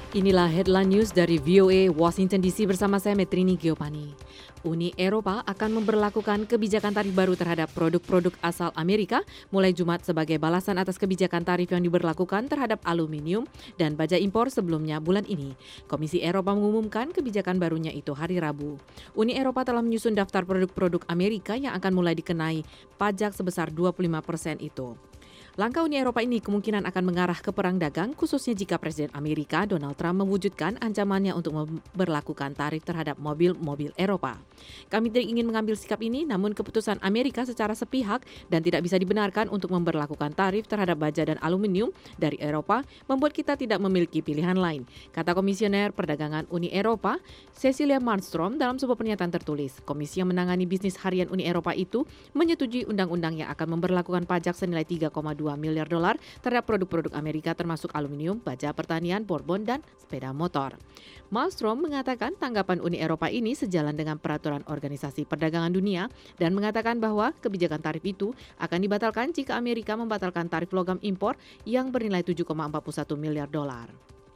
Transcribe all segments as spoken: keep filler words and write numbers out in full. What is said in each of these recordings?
Inilah headline news dari V O A Washington D C bersama saya Metrini Giopani. Uni Eropa akan memberlakukan kebijakan tarif baru terhadap produk-produk asal Amerika mulai Jumat sebagai balasan atas kebijakan tarif yang diberlakukan terhadap aluminium dan baja impor sebelumnya bulan ini. Komisi Eropa mengumumkan kebijakan barunya itu hari Rabu. Uni Eropa telah menyusun daftar produk-produk Amerika yang akan mulai dikenai pajak sebesar dua puluh lima persen itu. Langkah Uni Eropa ini kemungkinan akan mengarah ke perang dagang, khususnya jika Presiden Amerika Donald Trump mewujudkan ancamannya untuk memberlakukan tarif terhadap mobil-mobil Eropa. Kami tidak ingin mengambil sikap ini, namun keputusan Amerika secara sepihak dan tidak bisa dibenarkan untuk memberlakukan tarif terhadap baja dan aluminium dari Eropa membuat kita tidak memiliki pilihan lain, kata Komisioner Perdagangan Uni Eropa, Cecilia Malmström dalam sebuah pernyataan tertulis. Komisi yang menangani bisnis harian Uni Eropa itu menyetujui undang-undang yang akan memberlakukan pajak senilai tiga koma dua miliar dolar terhadap produk-produk Amerika termasuk aluminium, baja pertanian, bourbon, dan sepeda motor. Malmström mengatakan tanggapan Uni Eropa ini sejalan dengan peraturan Organisasi Perdagangan Dunia dan mengatakan bahwa kebijakan tarif itu akan dibatalkan jika Amerika membatalkan tarif logam impor yang bernilai tujuh koma empat puluh satu miliar dolar.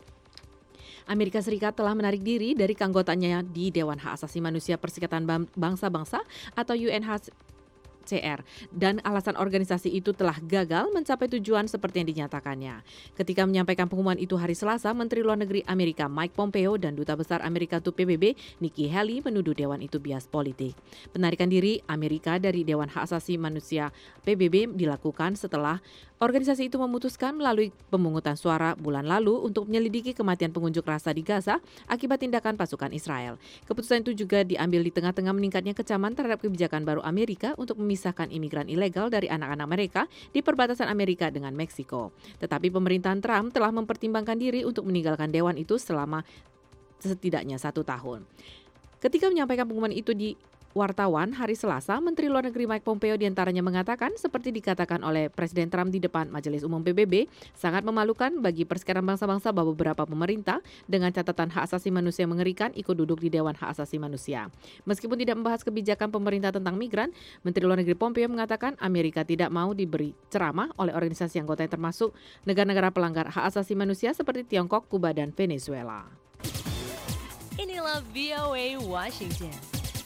Amerika Serikat telah menarik diri dari keanggotaannya di Dewan Hak Asasi Manusia Perserikatan Bangsa-Bangsa atau U N H C R dan alasan organisasi itu telah gagal mencapai tujuan seperti yang dinyatakannya. Ketika menyampaikan pengumuman itu hari Selasa, Menteri Luar Negeri Amerika Mike Pompeo dan Duta Besar Amerika untuk P B B Nikki Haley menuduh dewan itu bias politik. Penarikan diri Amerika dari Dewan Hak Asasi Manusia P B B dilakukan setelah organisasi itu memutuskan melalui pemungutan suara bulan lalu untuk menyelidiki kematian pengunjuk rasa di Gaza akibat tindakan pasukan Israel. Keputusan itu juga diambil di tengah-tengah meningkatnya kecaman terhadap kebijakan baru Amerika untuk memisahkan imigran ilegal dari anak-anak mereka di perbatasan Amerika dengan Meksiko. Tetapi pemerintahan Trump telah mempertimbangkan diri untuk meninggalkan dewan itu selama setidaknya satu tahun. Ketika menyampaikan pengumuman itu di wartawan hari Selasa, Menteri Luar Negeri Mike Pompeo diantaranya mengatakan seperti dikatakan oleh Presiden Trump di depan Majelis Umum P B B, sangat memalukan bagi Perserikatan Bangsa-Bangsa bahwa beberapa pemerintah dengan catatan hak asasi manusia mengerikan ikut duduk di Dewan Hak Asasi Manusia. Meskipun tidak membahas kebijakan pemerintah tentang migran, Menteri Luar Negeri Pompeo mengatakan Amerika tidak mau diberi ceramah oleh organisasi anggotanya termasuk negara-negara pelanggar hak asasi manusia seperti Tiongkok, Kuba, dan Venezuela. Inilah V O A Washington.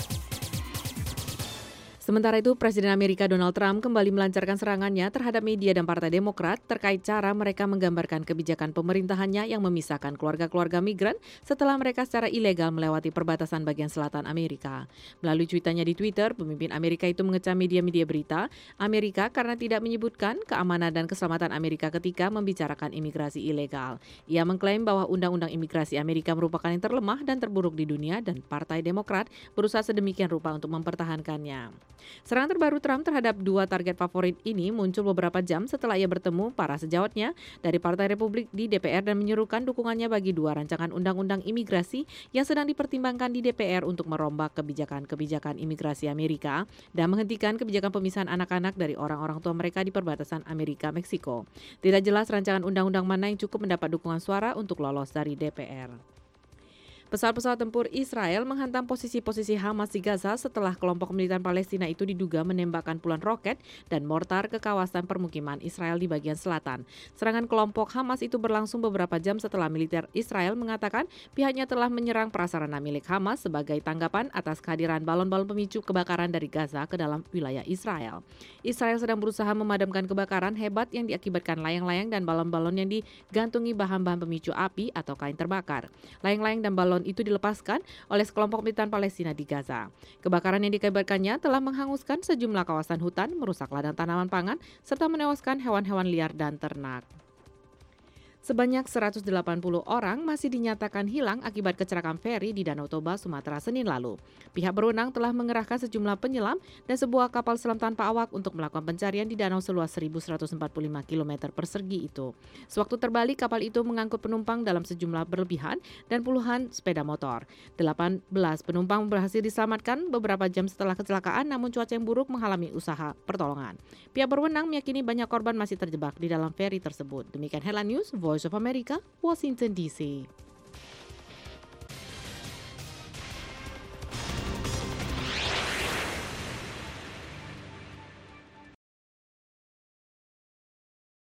Sementara itu, Presiden Amerika Donald Trump kembali melancarkan serangannya terhadap media dan Partai Demokrat terkait cara mereka menggambarkan kebijakan pemerintahannya yang memisahkan keluarga-keluarga migran setelah mereka secara ilegal melewati perbatasan bagian selatan Amerika. Melalui cuitannya di Twitter, pemimpin Amerika itu mengecam media-media berita Amerika karena tidak menyebutkan keamanan dan keselamatan Amerika ketika membicarakan imigrasi ilegal. Ia mengklaim bahwa undang-undang imigrasi Amerika merupakan yang terlemah dan terburuk di dunia dan Partai Demokrat berusaha sedemikian rupa untuk mempertahankannya. Serangan terbaru Trump terhadap dua target favorit ini muncul beberapa jam setelah ia bertemu para sejawatnya dari Partai Republik di D P R dan menyerukan dukungannya bagi dua rancangan undang-undang imigrasi yang sedang dipertimbangkan di D P R untuk merombak kebijakan-kebijakan imigrasi Amerika dan menghentikan kebijakan pemisahan anak-anak dari orang-orang tua mereka di perbatasan Amerika-Meksiko. Tidak jelas rancangan undang-undang mana yang cukup mendapat dukungan suara untuk lolos dari D P R. Pesawat-pesawat tempur Israel menghantam posisi-posisi Hamas di Gaza setelah kelompok militan Palestina itu diduga menembakkan puluhan roket dan mortar ke kawasan permukiman Israel di bagian selatan. Serangan kelompok Hamas itu berlangsung beberapa jam setelah militer Israel mengatakan pihaknya telah menyerang prasarana milik Hamas sebagai tanggapan atas kehadiran balon-balon pemicu kebakaran dari Gaza ke dalam wilayah Israel. Israel sedang berusaha memadamkan kebakaran hebat yang diakibatkan layang-layang dan balon-balon yang digantungi bahan-bahan pemicu api atau kain terbakar. Layang-layang dan balon itu dilepaskan oleh sekelompok militan Palestina di Gaza. Kebakaran yang dikibatkannya telah menghanguskan sejumlah kawasan hutan, merusak ladang tanaman pangan, serta menewaskan hewan-hewan liar dan ternak. Sebanyak seratus delapan puluh orang masih dinyatakan hilang akibat kecelakaan feri di Danau Toba, Sumatera, Senin lalu. Pihak berwenang telah mengerahkan sejumlah penyelam dan sebuah kapal selam tanpa awak untuk melakukan pencarian di danau seluas seribu seratus empat puluh lima kilometer persegi itu. Sewaktu terbalik, kapal itu mengangkut penumpang dalam sejumlah berlebihan dan puluhan sepeda motor. delapan belas penumpang berhasil diselamatkan beberapa jam setelah kecelakaan, namun cuaca yang buruk menghalangi usaha pertolongan. Pihak berwenang meyakini banyak korban masih terjebak di dalam feri tersebut. Demikian Headline News, Voice of America, Washington D C.